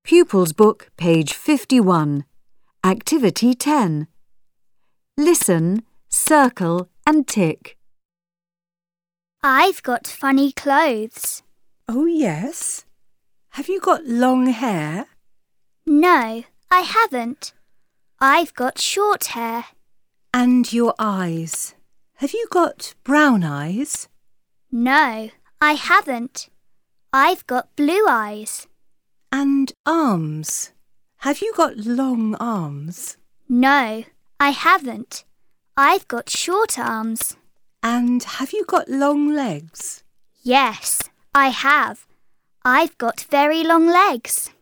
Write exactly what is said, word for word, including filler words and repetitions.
Pupils Book, page fifty-one. Activity ten. Listen, circle and tick. I've got funny clothes. Oh, yes? Have you got long hair? No, I haven't. I've got short hair. And your eyes. Have you got brown eyes? No, I haven't. I've got blue eyes. And arms. Have you got long arms? No, I haven't. I've got short arms. And have you got long legs? Yes, I have. I've got very long legs.